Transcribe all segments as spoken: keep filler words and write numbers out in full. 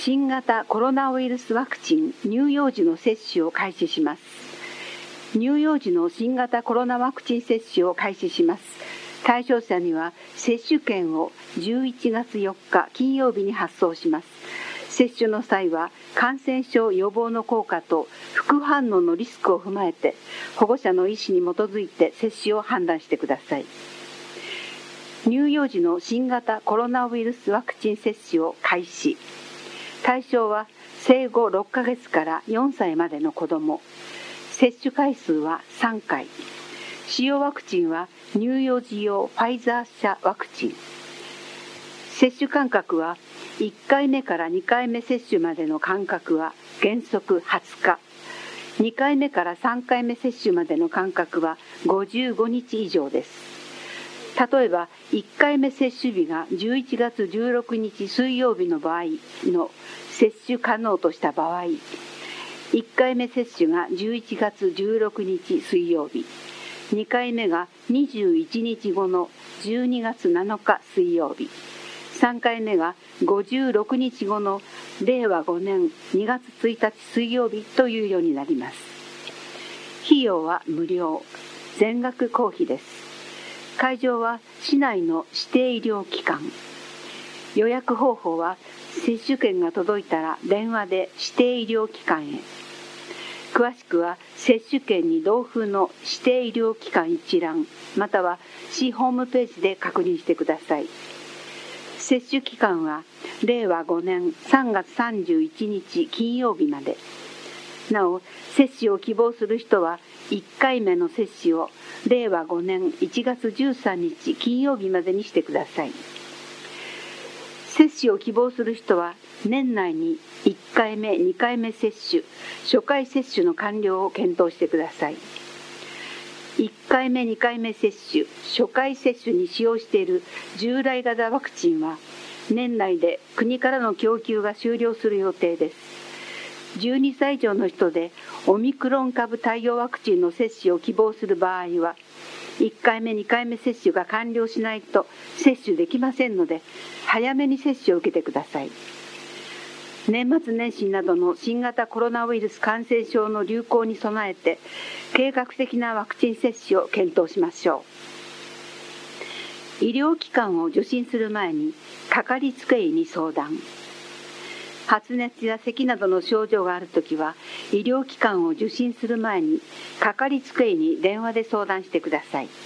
新型コロナウイルスワクチン乳幼児の接種を開始します。乳幼児の新型コロナワクチン接種を開始します。対象者には接種券をじゅういちがつよっか金曜日に発送します。接種の際は感染症予防の効果と副反応のリスクを踏まえて保護者の意思に基づいて接種を判断してください。乳幼児の新型コロナウイルスワクチン接種を開始。対象は生後ろっかげつからよんさいまでの子ども。接種回数はさんかい。使用ワクチンは乳幼児用ファイザー社ワクチン。接種間隔はいっかいめからにかいめ接種までの間隔は原則はつか。にかいめからさんかいめ接種までの間隔はごじゅうごにち以上です。例えばいっかいめ接種日がじゅういちがつじゅうろくにち水曜日の場合の接種可能とした場合、いっかいめ接種がじゅういちがつじゅうろくにち水曜日、にかいめがにじゅういちにちごのじゅうにがつなのか水曜日、さんかいめがごじゅうろくにちごのれいわごねんにがつついたち水曜日というようになります。費用は無料、全額公費です。会場は市内の指定医療機関。予約方法は接種券が届いたら電話で指定医療機関へ。詳しくは接種券に同封の指定医療機関一覧または市ホームページで確認してください。接種期間はれいわごねんさんがつさんじゅういちにち金曜日まで。なお、接種を希望する人はいっかいめの接種をれいわごねんいちがつじゅうさんにち金曜日までにしてください。接種を希望する人は年内にいっかいめ、にかいめ接種、初回接種の完了を検討してください。いっかいめ、にかいめ接種、初回接種に使用している従来型ワクチンは年内で国からの供給が終了する予定です。じゅうにさい以上の人でオミクロン株対応ワクチンの接種を希望する場合はいっかいめ、にかいめ接種が完了しないと接種できませんので早めに接種を受けてください。年末年始などの新型コロナウイルス感染症の流行に備えて計画的なワクチン接種を検討しましょう。医療機関を受診する前にかかりつけ医に相談。発熱や咳などの症状があるときは医療機関を受診する前にかかりつけ医に電話で相談してください。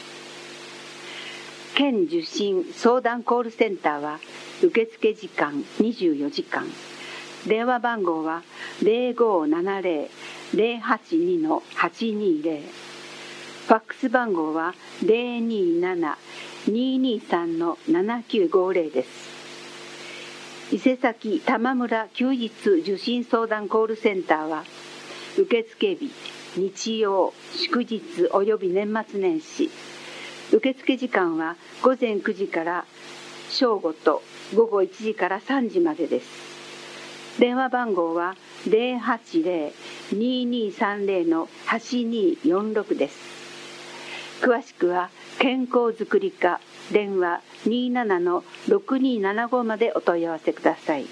県受診相談コールセンターは受付時間にじゅうよじかん。電話番号は ぜろごななぜろ ぜろはちに はちにぜろ。ファックス番号は ぜろになな ににさん ななきゅうごぜろ です。伊勢崎玉村休日受診相談コールセンターは受付日、日曜、祝日および年末年始。受付時間はごぜんくじから正午とごごいちじからさんじまでです。電話番号は ぜろはちぜろ ににさんぜろ はちによんろく です。詳しくは健康づくり課電話 にーななのろくにーななご までお問い合わせください。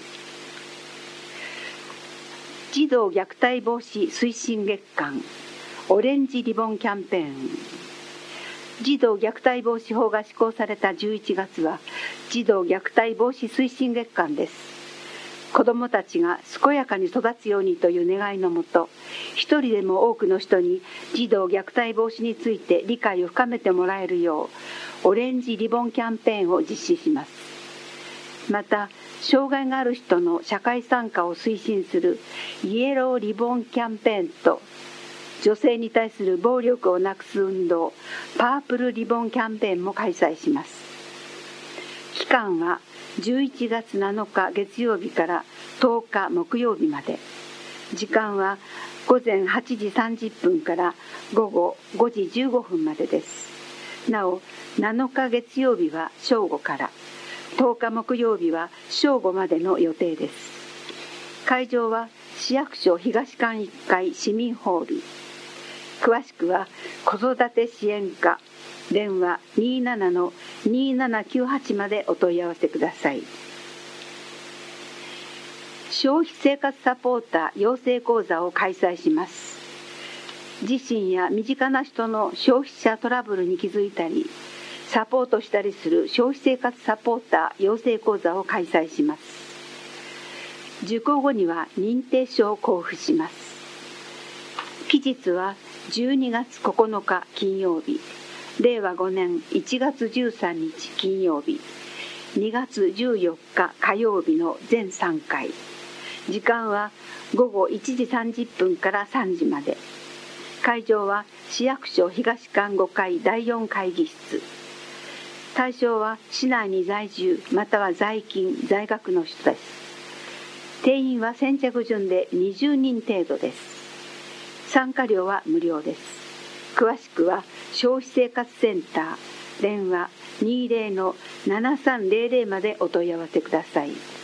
児童虐待防止推進月間オレンジリボンキャンペーン。児童虐待防止法が施行されたじゅういちがつは児童虐待防止推進月間です。子どもたちが健やかに育つようにという願いのもと、一人でも多くの人に児童虐待防止について理解を深めてもらえるようオレンジリボンキャンペーンを実施します。また障害がある人の社会参加を推進するイエローリボンキャンペーンと女性に対する暴力をなくす運動パープルリボンキャンペーンも開催します。期間はじゅういちがつなのか月曜日からとおか木曜日まで。時間はごぜんはちじさんじゅっぷんからごごごじじゅうごふんまでです。なおなのか月曜日は正午からとおか木曜日は正午までの予定です。会場は市役所東館いっかい市民ホール。詳しくは子育て支援課電話 にーななのにーななきゅうはち までお問い合わせください。 消費生活サポーター養成講座を開催します。自身や身近な人の消費者トラブルに気づいたり、サポートしたりする消費生活サポーター養成講座を開催します。受講後には認定証を交付します。期日はじゅうにがつここのか金曜日、れいわごねんいちがつじゅうさんにち金曜日、にがつじゅうよっか火曜日の全さんかい。時間はごごいちじさんじゅっぷんからさんじまで。会場は市役所東館ごかいだいよん会議室。対象は市内に在住または在勤在学の人です。定員は先着順でにじゅうにん程度です。参加料は無料です。詳しくは消費生活センター電話 にじゅう のななさんぜろぜろまでお問い合わせください。